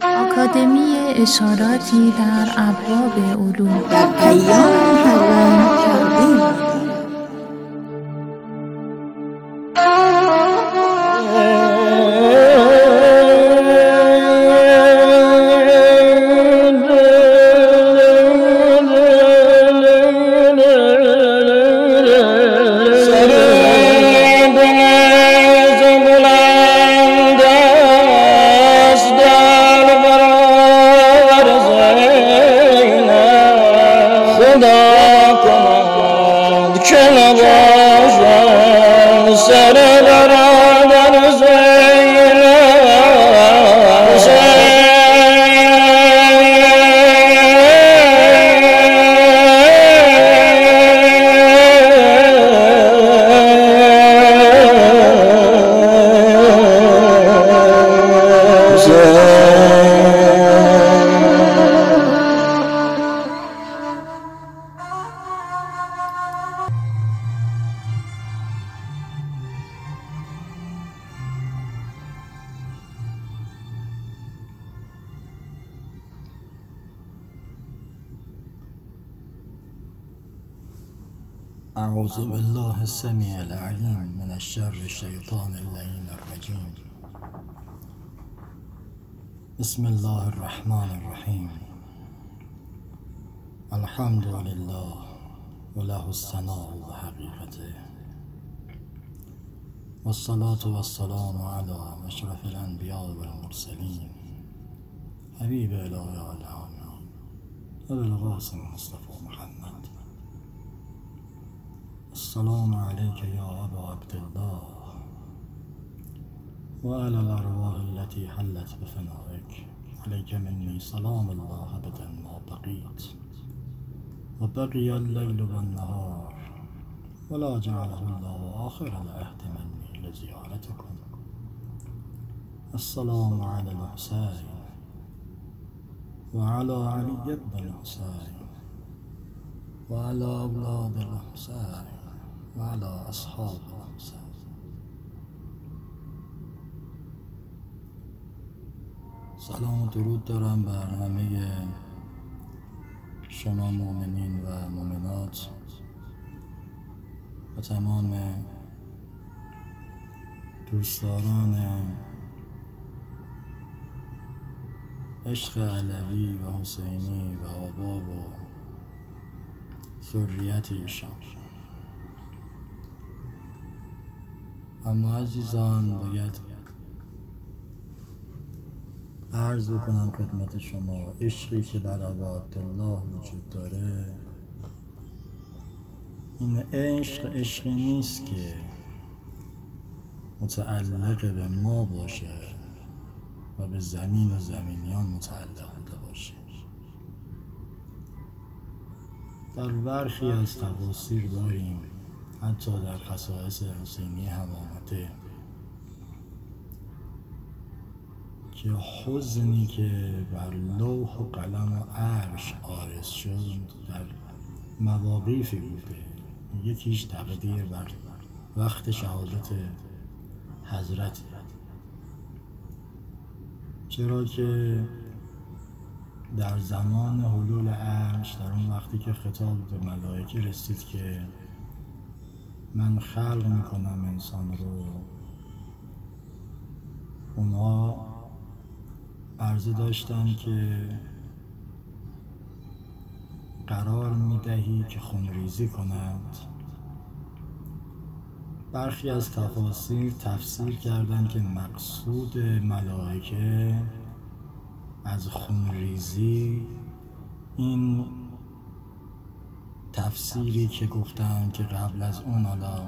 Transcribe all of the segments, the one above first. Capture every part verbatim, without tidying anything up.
آکادمی اشاراتی در ابواب علوم در ایام محرم تقدیم أعوذ بالله السميع العليم من الشر الشيطان اللعين الرجيم. بسم الله الرحمن الرحيم. الحمد لله وله الثناء بحقيقته، والصلاة والسلام على أشرف الأنبياء والمرسلين حبيب إله العالمين أبي القاسم مصطفى محمد. السلام عليك يا أبا عبد الله وعلى الأرواح التي حلت بفنائك، عليك مني سلام الله أبدا ما بقيت وبقي الليل والنهار، ولا جعله الله آخر العهد مني لزيارتكم. السلام على الحسين وعلى علي بن الحسين وعلى أولاد الحسين وعلى أصحاب الحسين. سلام و درود دارم بر همه شما مؤمنین و مؤمنات و تمام دوستداران عشق علوی و حسینی و آباب و ذریت ایشان. اما عزیزان، باید عرض بکنم خدمت شما عشقی که در ابا عبدالله وجود داره، این عشق عشقی نیست که متعلق به ما باشه و به زمین و زمینیان متعلق بوده باشه. در برخی از تفاسیر داریم، حتی در خصائص حسینی هم آمده که حزنی که بر لوح و قلم و عرش عارض شد در مواقفی بوده. یکیش تقدیر بر وقت شهادت حضرت، چرا که در زمان حلول عرش، در اون وقتی که خطاب به ملائکه رسید که من خلق میکنم انسان رو، اونها عرضه داشتن که قرار میدهی که خونریزی کنند. برخی از تفاسیر تفسیر کردند که مقصود ملائکه از خونریزی این تفسیری که گفتن که قبل از اون حالا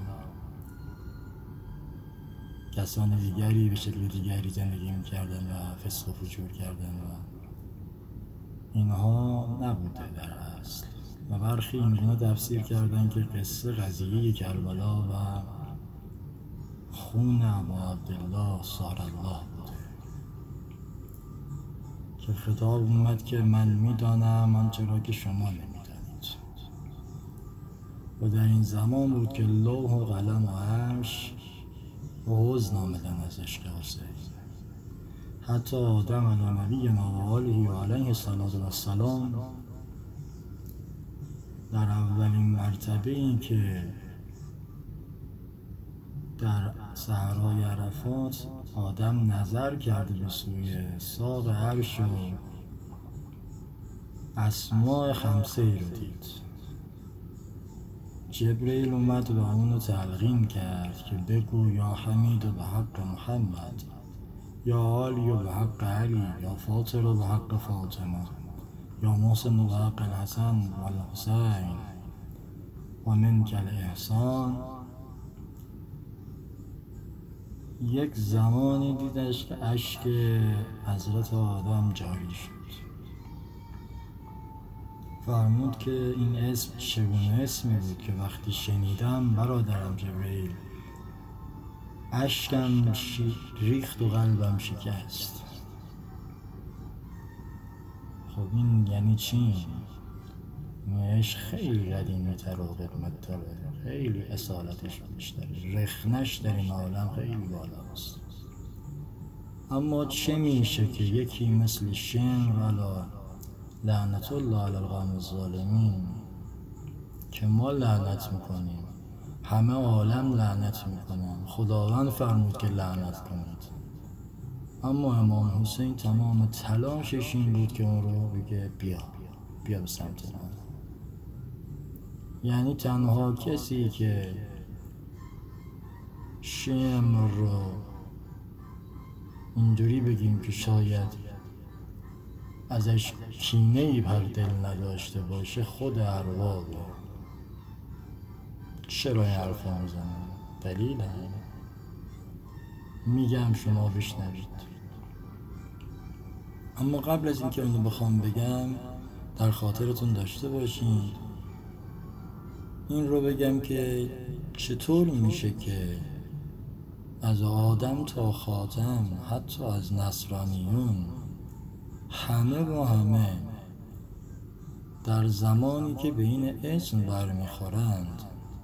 کسان دیگری به شکل دیگری زندگی میکردن و فسق و فجور کردن و اینها نبوده در اصل. و برخی اینگونه تفسیر کردن که قصه قضیه کربلا و خون ابا عبدالله صار الله بوده، که خطاب اومد که من میدانم آنچه را که شما نمیدانید. و در این زمان بود که لوح و قلم و عرش و حزن آمدن از عشق حسین. حتی آدم علی نبینا و آله و علیه السلام در اولین مرتبه این که در صحرای عرفات آدم نظر کرده به سوی ساق عرش و اسماء خمسه ای رو دید. جبرئیل اومد و اونو تلقین کرد که بگو یا حمید و به حق محمد، یا عالی و به حق علی، یا فاطر و به حق فاطمه، یا محسن و به حق الحسن و الحسین و منک الاحسان. یک زمانی دیدش که اشک حضرت آدم جاری شد. فرمود که این اسم چگونه اسمی بود که وقتی شنیدم برادرم جبرئیل اشکم ریخت و قلبم شکست. خب این یعنی چی؟ این عشق خیلی قدیمی تر و قدمت تره، خیلی اصالتش بیشتره، رخنش در این عالم خیلی بالاست. اما چه میشه که یکی مثل شمر علا لعنت الله علی القوم الظالمین که ما لعنت میکنیم، همه عالم لعنت میکنن، خداوند فرمود که لعنت کنید، اما امام حسین تمام تلاشش این بود که اون رو بگه بیا بیا به سمت من. یعنی تنها کسی که شمر رو اینجوری بگیم که شاید ازش کینه‌ای بر دل نداشته باشه خود اربابه. چرا این حرف رو میزنم؟ دلیل همینه، میگم شما بشنوید. اما قبل از اینکه اونو بخوام بگم در خاطرتون داشته باشین این رو بگم که چطور میشه که از آدم تا خاتم، حتی از نصرانیون، همه با همه در زمانی که به این اسم برمیخورند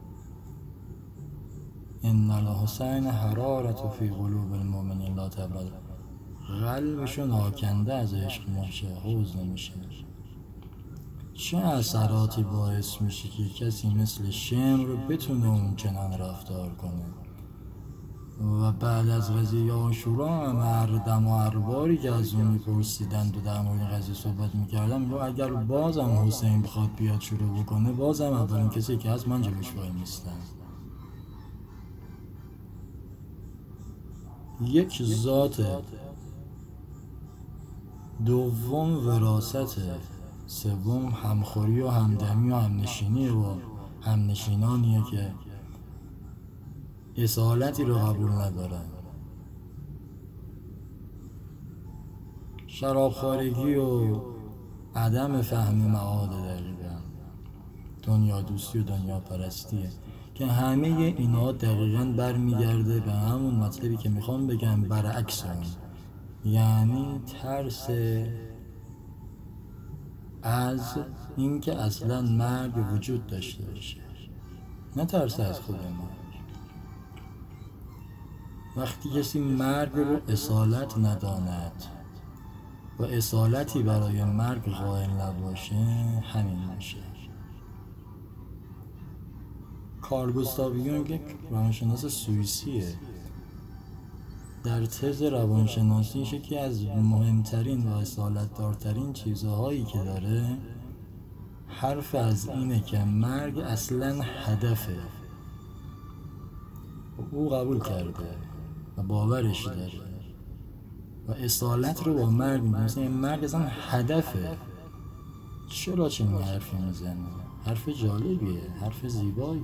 ان الحسین حرارت فی قلوب المؤمنین لا تبرد، قلبشون آکنده از عشق میشه، حوض نمیشه. چه اثراتی باعث میشه که کسی مثل شمر بتونه اون چنان رفتار کنه؟ و بعد از قضیه عاشورا هم هر دم و هر باری که از اون میپرسیدند و در مورد قضیه صحبت میکردم و اگر بازم حسین بخواد بیاد شروع بکنه بازم اولین کسی که از من جلوش وای میستن. یک ذات، دوم وراثت، سوم همخوری و همدمی و همنشینی و همنشینانیه که اصالتی رو قبول ندارن. شرابخوارگی و عدم فهم معاد دقیقا، دنیا دوستی و دنیا پرستیه که همه اینا دقیقا برمیگرده به همون مطلبی که میخوام بگم، برعکس اون، یعنی ترس از اینکه اصلا مرگ وجود داشته باشه، نه ترس از خود مرگ. وقتی کسی مرگ رو اصالت نداند و اصالتی برای مرگ قائل نباشه همین میشه. کارل گوستاو یونگ یک روانشناس سوئیسیه. در تز روانشناسیش یکی از مهمترین و اصالت دارترین چیزهایی که داره حرف از اینه که مرگ اصلا هدفه. او قبول کرده و باورش داره و اصالت رو با مرگ میگه، مثلا مرگ اصلا هدفه. چرا چنین حرفی میزنه؟ حرف جالبیه، حرف زیباییه.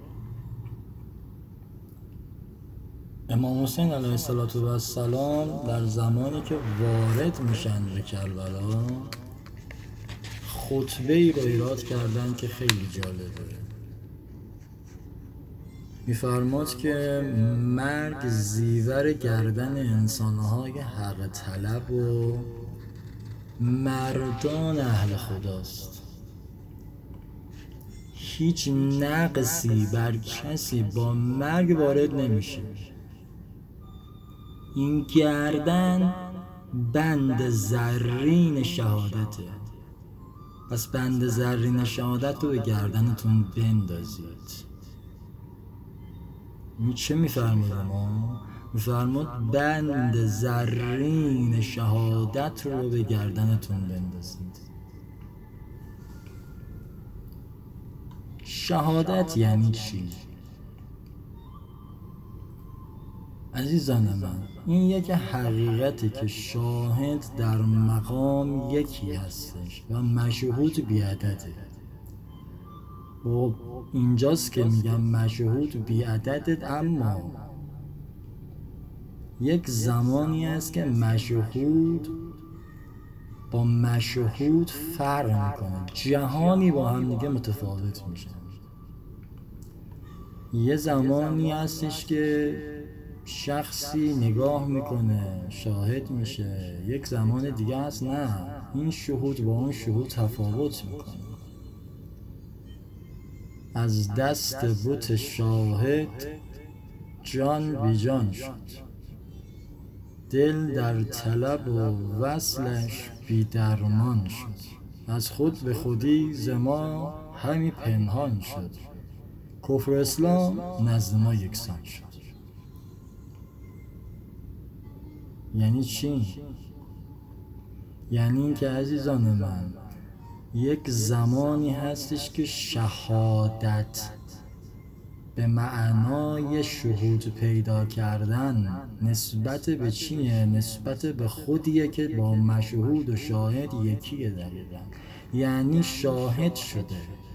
امام حسین علیه السلام در زمانی که وارد میشن به کربلا خطبه ای رو ایراد کردن که خیلی جالبه. میفرماد که مرگ زیور گردن انسانهای حق طلب و مردان اهل خداست. هیچ نقصی بر کسی با مرگ وارد نمیشه. این گردن بند زرین شهادته. پس بند زرین شهادت رو به گردنتون بندازید. این چه میفرمود ما؟ میفرمود بند زرین شهادت رو به گردنتون بندازید. شهادت یعنی چی؟ عزیزان من، این یک حقیقتی که شاهد در مقام یکی هستش و مشهود بیعدده. و اینجاست که میگم مشهود بیعدده، اما یک زمانی هست که مشهود با مشهود فرق میکنه، جهانی با هم دیگه متفاوت میشه. یه زمانی هستش که شخصی نگاه میکنه شاهد میشه، یک زمان دیگه هست نه، این شهود با اون شهود تفاوت میکنه. از دست بت شاهد جان بی جان شد، دل در طلب و وصلش بی درمان شد. از خود به خودی ز ما همی پنهان شد، کفر اسلام نزد ما یکسان شد. یعنی چی؟ یعنی این که عزیزان من، یک زمانی هستش که شهادت به معنای شهود پیدا کردن نسبت به چیه؟ نسبت به خودیه که با مشهود و شاهد یکیه دقیقا. یعنی شاهد شده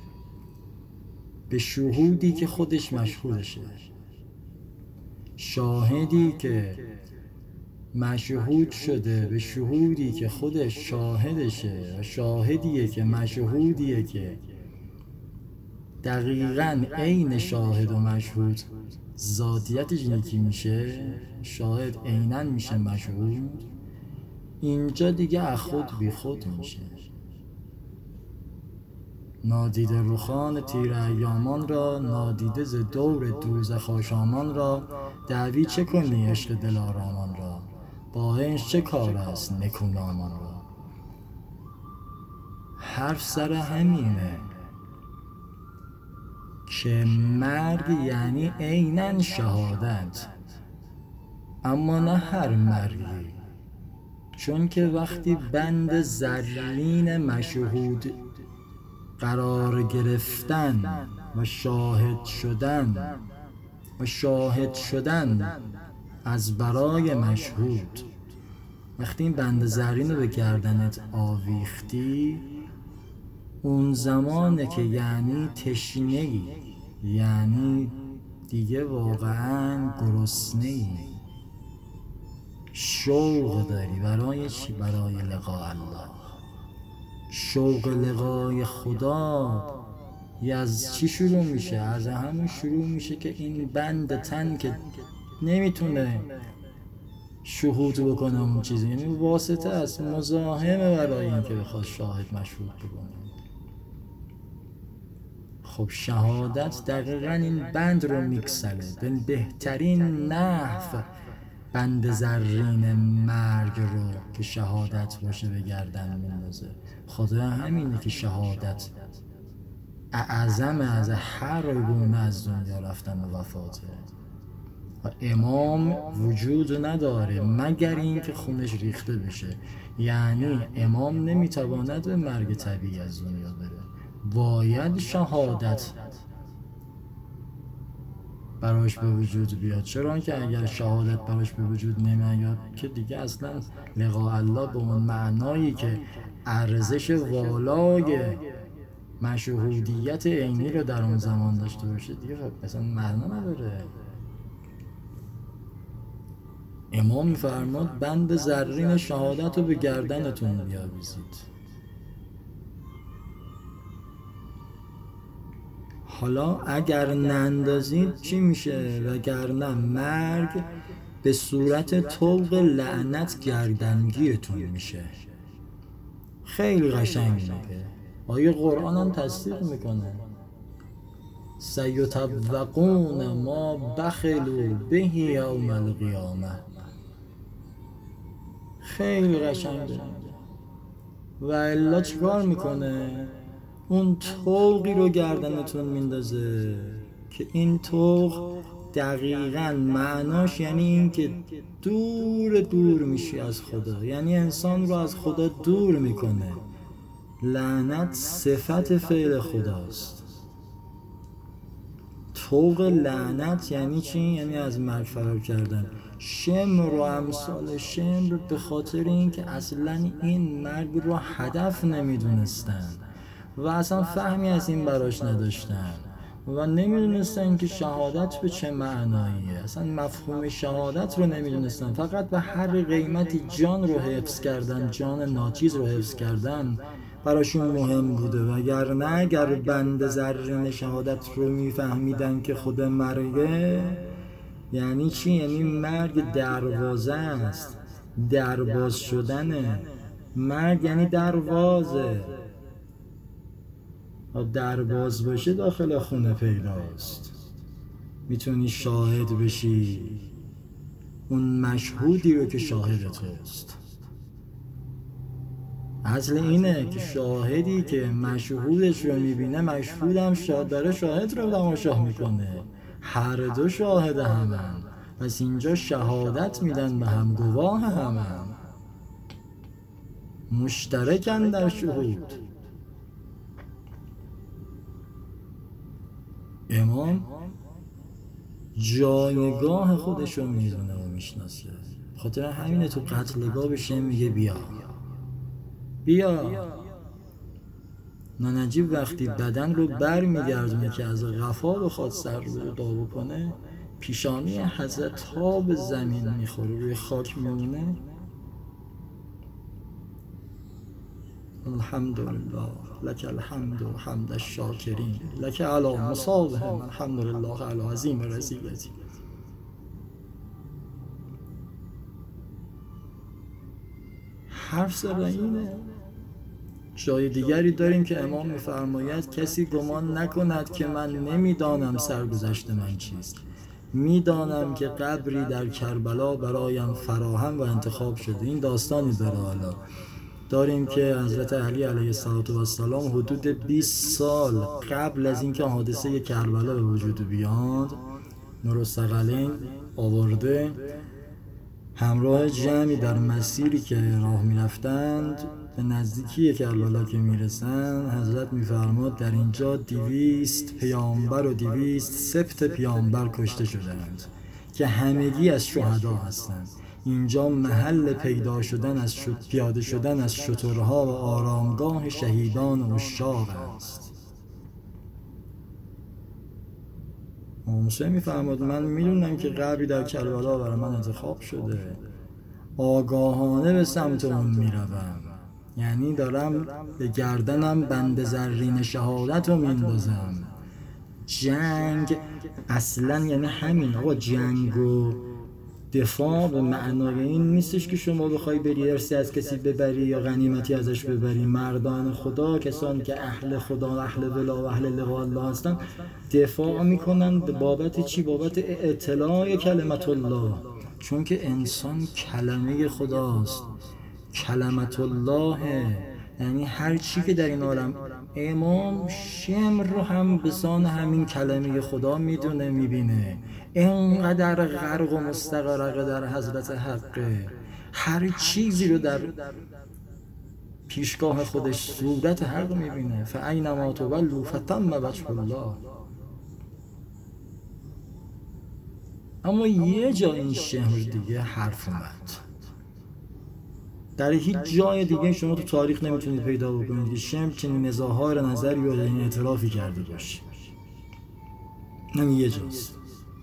به شهودی که خودش مشهودشه، شاهدی که مشهود شده به شهودی که خودش شاهدشه، و شاهدیه که مشهودیه که دقیقاً عین شاهد و مشهود ذاتیتش یکی میشه. شاهد عیناً میشه مشهود. اینجا دیگه از خود بی خود میشه. نادیده رخان تیر ایامان را، نادیده ز دور دوزخ آشامان را، دعوی چه کنی عشق دلارامان را، با عشق چه کار است نکونامان را. حرف سر همینه که مرگ یعنی عیناً شهادت، اما نه هر مرگی. چون که وقتی بند زرین مشهود قرار گرفتن و شاهد شدن و شاهد شدن از برای مشهود، وقتی این بند زرین رو به گردنت آویختی، اون زمانه که یعنی تشنه‌ای، یعنی دیگه واقعاً گرسنه‌ای، شوق داری برای چی؟ برای لقاء الله. شوق لقای خدا از چی شروع میشه؟ از همون شروع میشه که این بند تن که نمیتونه شهود بکنه اون چیزی، یعنی واسطه است، مزاحمه برای این که بخواد شاهد مشهود بکنه. خب شهادت دقیقا این بند رو میکسله به بهترین نحو. بند زرین مرگ رو که شهادت باشه به گردن میندازه. خدا همینه که شهادت اعظم از هر گونه از دنیا رفتن و وفاته، و امام وجود نداره مگر این که خونش ریخته بشه. یعنی امام نمیتواند به مرگ طبیعی از دنیا بره، باید شهادت براش به وجود بیاد. چرا که اگر شهادت براش به وجود نمیاد که دیگه اصلا لقاء الله به اون معنایی که ارزش والای مشهودیت عینی رو در اون زمان داشته باشه دیگه اصلا معنا نداره. امام می‌فرماد بند زرین شهادت رو به گردنتون بیاویزید. حالا اگر نندازید چی میشه؟ وگرنه مرگ به صورت طوق لعنت گردنگیرتون میشه. خیلی قشنگ میگه، آیه قرآن هم تصدیق میکنه. سیطوقون ما بخلوا به یوم القیامه. خیلی قشنگه. و الا چیکار میکنه؟ اون طوقی رو گردنتون میندازه که این طوق دقیقاً معناش یعنی این که دور دور میشی از خدا، یعنی انسان رو از خدا دور میکنه. لعنت صفت فعل خداست. طوق لعنت یعنی چی؟ یعنی از مرگ فرار کردن. شمر و امثال شمر به خاطر این که اصلا این مرگ رو هدف نمیدونستن و اصلا فهمی از این براش نداشتن و نمیدونستن که شهادت به چه معناییه، اصلا مفهوم شهادت رو نمیدونستن، فقط به هر قیمتی جان رو حفظ کردن، جان ناچیز رو حفظ کردن براشون مهم بوده. وگرنه اگر بند زرین شهادت رو میفهمیدن که خود مرگه یعنی چی؟ یعنی مرگ دروازه است، درباز شدنه. مرگ یعنی دروازه، درباز باشه داخل خونه پیداست، میتونی شاهد بشی اون مشهودی رو که شاهد توست. اصل اینه که شاهدی که مشهودش رو میبینه، مشهودم شاهد داره شاهد رو تماشا میکنه، هر دو شاهد همن. پس اینجا شهادت میدن به هم، گواه همن، مشترکن در شهود. امام جایگاه خودشو میدونه و میشناسه، خاطر همینه تو قتلگاه بشه میگه بیا بیا. نانجیب وقتی بدن رو بر میگردونه که از غفا بخواد سر رو داغ کنه، پیشانی حضرت تا به زمین میخوره، روی خاک میمونه. الحمدلله لک الحمد و حمد الشاکرین لک علی مصابهم الحمدلله علی عظیم رزیلتی. حرف سر اینه. جای دیگری داریم که امام میفرماید کسی گمان نکند که من نمیدانم سرگذشت من چیست، میدانم که قبری در کربلا برایم فراهم و انتخاب شده. این داستانی داره. حالا داریم که حضرت علی علیه السلام حدود بیست سال قبل از اینکه حادثه کربلا به وجود بیاد، نور الثقلین آورده همراه جمعی در مسیری که راه میرفتند. به نزدیکی کربلا که میرسن، حضرت میفرماد در اینجا دویست پیامبر و دویست سبط پیامبر کشته شدند که همگی از شهدا هستند. اینجا محل پیدا شدن از شد... پیاده شدن از شترها و آرامگاه شهیدان و عشاق است. موسی میفرماد من میدونم که قبری در کربلا برای من انتخاب شده، آگاهانه به سمت اون میروم، یعنی دارم به گردنم بند زرین شهادت رو میندازم. جنگ اصلا یعنی همین. آقا جنگ و دفاع به معنای این نیستش که شما بخوای بری ارثی از کسی ببری یا غنیمتی ازش ببری. مردان خدا، کسانی که اهل خدا، اهل ولا و اهل لقاء الله هستن، دفاع میکنن به بابت چی؟ بابت اطلاع کلمت الله، چون که انسان کلمه خداست، کلمت الله، یعنی هر چی که در این عالم. امام شمر رو هم به سان همین کلمه خدا میدونه، میبینه. اینقدر غرق و مستغرق در حضرت حقه، هر چیزی رو در پیشگاه خودش صورت حق میبینه. فاینما تولوا فتم وجه الله. اما یه جا این شمر دیگه حرف اومد. در هیچ جای دیگه شما تو تاریخ نمیتونید پیدا بکنید که شمر چنین اظهار نظری و این اعترافی کرده باشه. همین یه جاست.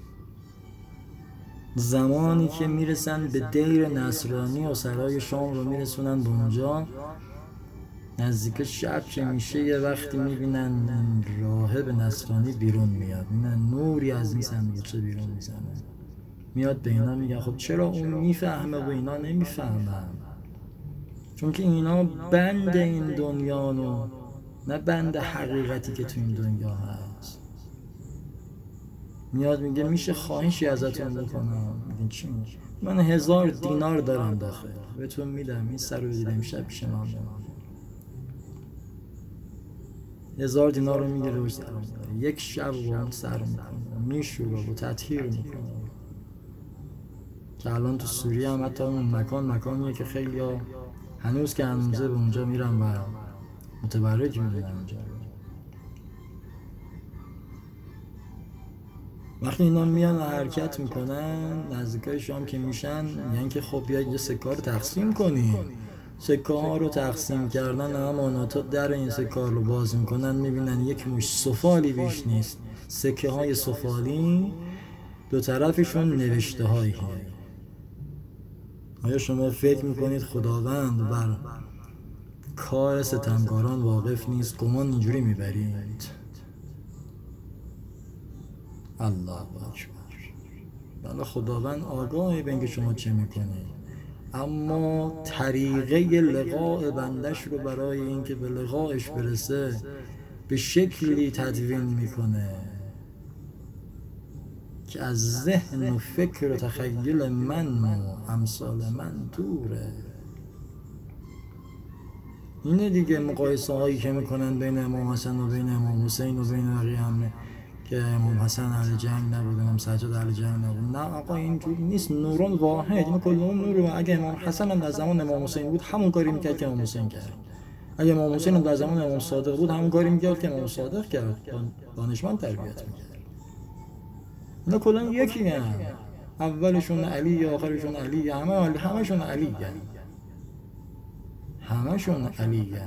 زمانی که میرسن به دیر نصرانی و سرای شام رو میرسونن به اونجا، نزدیک شب که میشه یه وقتی میبینن راهب نصرانی بیرون میاد، میبینن نوری از این صندوقچه بیرون میزنه، میاد به اینا میگه خب چرا اون میفهمه و اینا نمیفهمن؟ چون که اینا بند این دنیا و نه بند حقیقتی که تو این دنیا هست. میاد میگه میشه خواهشی ازتون بکنم؟ این چی میشه؟ من هزار دینار دارم داخل بهتون میدم، این سر رو دیدم شب پیش من هزار دینار رو میگیره و سر میکنه، یک شب با اون سر میکنه، میشوره و تطهیر میکنه. که الان تو سوریه هم حتی اون مکان مکانیه که خیلی ها هنوز که هنوزه به اونجا میرن و متبرک میدونن اونجا. وقتی اینا میان و حرکت میکنن نزدیکای شام که میشن یعنی که خب بیاید یه سکه رو تقسیم کنیم. سکه ها رو تقسیم کردن اماناتا در این سکه رو باز میکنن، میبینن یک مش سفالی بیش نیست. سکه های سفالی دو طرفشون نوشته هایی. آیا شما فکر میکنید خداوند بر کار ستمکاران واقف نیست؟ گمان اینجوری میبرید؟ الله اکبر. بله خداوند آگاهی به اینکه شما چه میکنید، اما طریقه لقاء بندش رو برای اینکه به لقاءش برسه به شکلی تدوین میکنه که از ذهن و فکر و تخیل من و امثال من دوره. اینه دیگه مقایسه هایی که میکنن بین امام حسن و بین امام حسین و بین بقیه همه که امام حسن اهل جنگ نبود، امام سجاد اهل جنگ نبود. نه آقا اینجور نیست، نوران واحد، این کلهم نور. اگه امام حسن هم در زمان امام حسین بود همون کاری میکرد که امام حسین کرد. اگه امام حسین هم در زمان امام صادق بود همون کاری میکرد که امام صادق کرد، دانشمند تربیت میکرد. اینا کلا یکی هم، اولشون علی آخرشون علی، همه علی، همشون علی هم. همشون علی هم.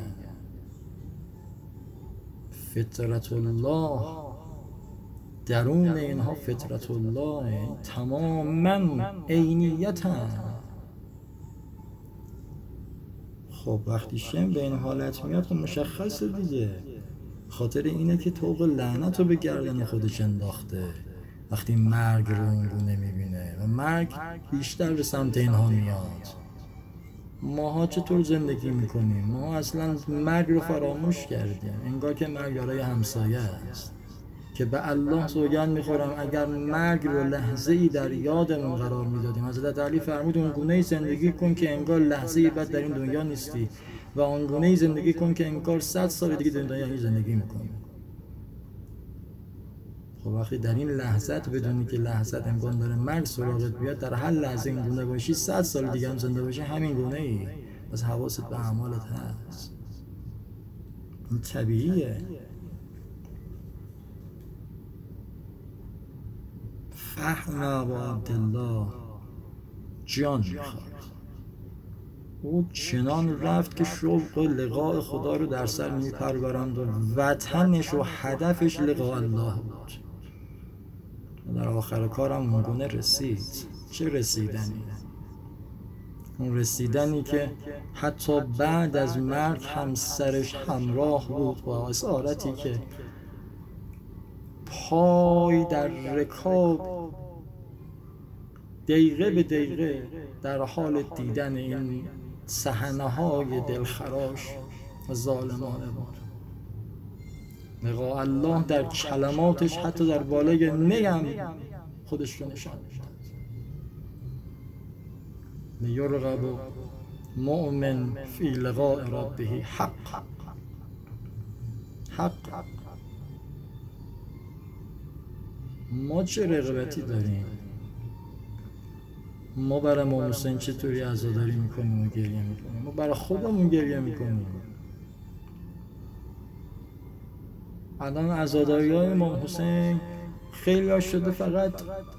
فطرت الله درون اینها فطرت الله تماما عینیت هم. خب وقتی شم به این حالت میاد خب مشخصه دیگه، خاطر اینه که طوق لعنت رو به گردن خودش انداخته وقتی مرگ رو اونگونه میبینه و مرگ بیشتر به سمت اینها میاد. ماها چطور زندگی میکنیم؟ ما اصلا مرگ رو فراموش کردیم، انگار که مرگ برای همسایه است که به الله سوگند میخورم اگر مرگ رو لحظه ای در یادمون قرار میدادیم. حضرت علی فرمود اون گونه زندگی کن که انگار لحظه ای بعد در این دنیا نیستی و اون گونه زندگی کن که انگار صد سال دیگه در دنیا زندگی میکنی. خب وقتی در این لحظت بدونی که لحظت امکان داره مرگ سراغت بیاد، در هر لحظه این گونه باشی، صد سال دیگه هم زنده باشی همین گونه ای. بس حواست به اعمالت هست، این طبیعیه. فهم ابو عبدالله جان میخواد. او چنان رفت که شوق لقاء خدا رو در سر میپروراند و وطنش و هدفش لقاء الله بود. در آخر کارم اونگونه رسید. چه رسیدنی؟ اون رسیدنی که حتی بعد از مرگ هم سرش همراه بود با اسارتی که پای در رکاب دقیقه به دقیقه در حال دیدن این صحنه های دلخراش و ظالمانه بود. لقاء الله در کلماتش حتی در بالای نیم خودش رو نشان میداد. لیرغب مؤمن فی لقاء ربه حق حق. ما چه رغبتی داریم؟ ما برای امام حسین چطوری عزاداری میکنیم و گریه میکنیم؟ ما برای خودمون گریه میکنیم. الان عزاداری های امام حسین خیلی ها شده فقط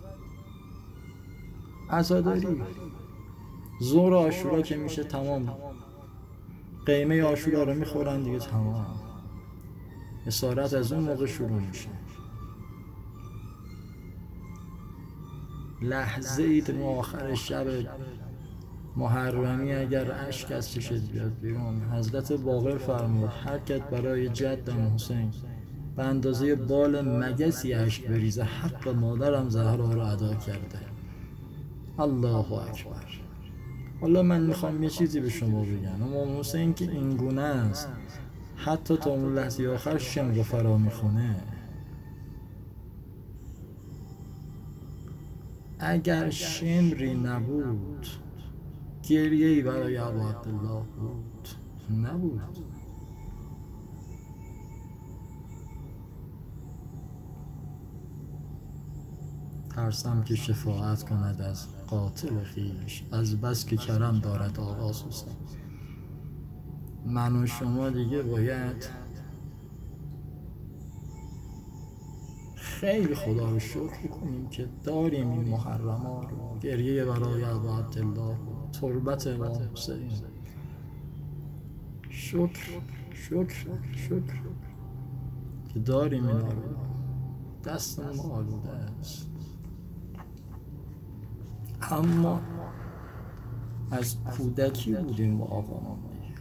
عزاداری. ظهر عاشورا که میشه تمام، قیمه عاشورا رو میخورن دیگه تمام، اسارت از اون موقع شروع میشه. لحظه اید ما آخر شب محرمی اگر اشک از چشت بیاد بیرون، حضرت باقر فرمود هر کس برای جدم حسین به اندازه بال مگسی اشک بریزه حق مادرم زهرا رو ادا کرده. الله اکبر. حالا من میخوام یه چیزی به شما بگم. امام حسین که این گونه است حتی تا اون لحظه آخر شم رو فرا میخونه. اگر شمری نبود گریه‌ای برای ابا عبدالله بود؟ نبود. ترسم که شفاعت کند از قاتل خویش، از بس که کرم دارد آقا سوسن. من و شما دیگه باید خیلی خدا رو شکر کنیم که داریم این محرما رو. گریه برای ابا عبدالله، تربت امام حسین. شکر شکر شکر که داریم اینا رو. دست ما آلوده است. اما از کودکی بودیم با آقامون.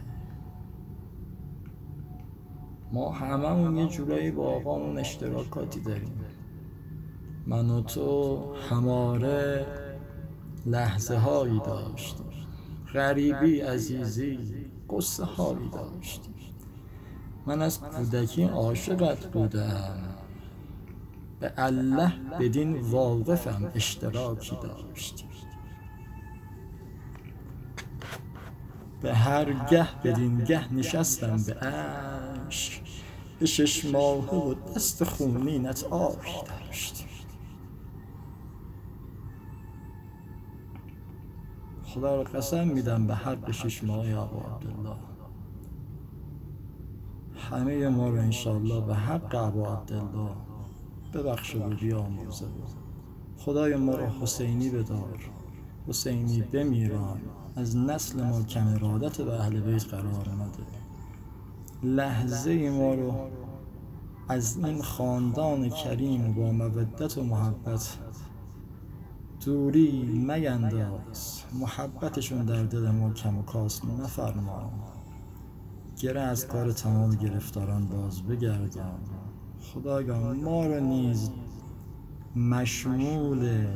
ما هممون یه جورایی با آقامون اشتراکاتی داریم. من و تو هماره لحظه هایی داشتیم، غریبی، عزیزی، قصه هایی داشتیم. من از کودکی عاشقت بودم، به الله بدین واقفم اشتراکی داشتیم. به هر گه بدین گه نشستم به عشق، به شش ماهه و دست خونینت آبی داشتیم. خدا رو قسم میدم به حق شش ماهه ابا عبدالله، همه ما رو انشاءالله به حق ابا عبدالله ببخش و بیامرزه. خدای ما رو حسینی بدار، حسینی بمیران. از نسل ما کم ارادت به اهل بیت قرار نده. لحظه ما رو از این خاندان کریم با مودت و محبت دوری مینداز. محبتشون در دل ما کم و کاست نفرما. گره از کار تمام گرفتاران باز بگردان. خدایا ما رو نیز مشمول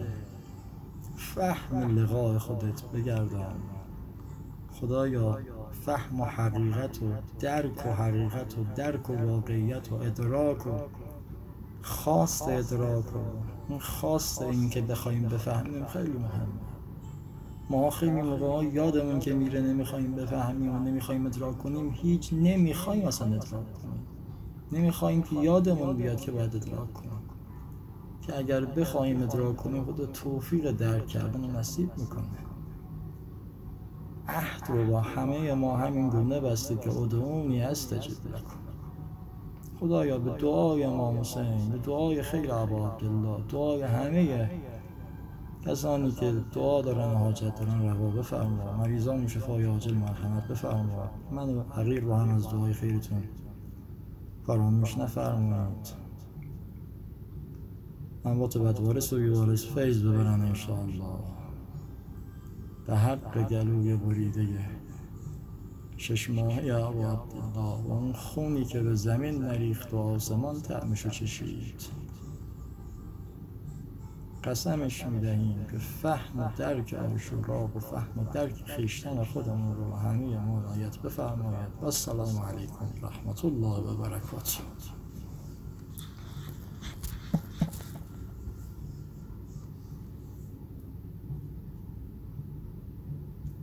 فهم لقاء خودت بگردان. خدایا فهم و حقیقت و درک و حقیقت و درک و واقعیت و ادراک و خواست ادراک و این خواست این که بخوایم بفهمیم خیلی مهمه. ما خیلی موقعا یادمون که میره نمیخوایم بفهمیم و نمیخوایم ادراک کنیم، هیچ نمیخوایم اصلا ادراک کنیم. نمیخوایم که یادمون بیاد که باید ادراک کنیم، که اگر بخوایم ادراک کنیم خدا توفیق درک کردن نصیب میکنه. عهد رو با همه ما همین گونه بسته که ادعونی استجب لکم. خدایا به دعای امام حسین، به دعای خیر ابا عبدالله، دعای همه کسانی که دعا دارن حاجت دارن روا بفرما. مریضان شفای عاجل مرحمت بفرما. من و حقیر رو هم از دعای خیرتون فراموش نفرمایید. من با تو بدوارس و بیوارس فیض ببرم انشاءالله. به حق گلوی بریده شش ماهه ابا عبدالله و اون خونی که به زمین نریخت و آسمان طعمشو چشید، قسمش میدهیم که فهم و درک عاشورا و فهم و درک خویشتن خودمون رو همه ما رعایت بفرماید. و السلام علیکم رحمت الله و برکاته.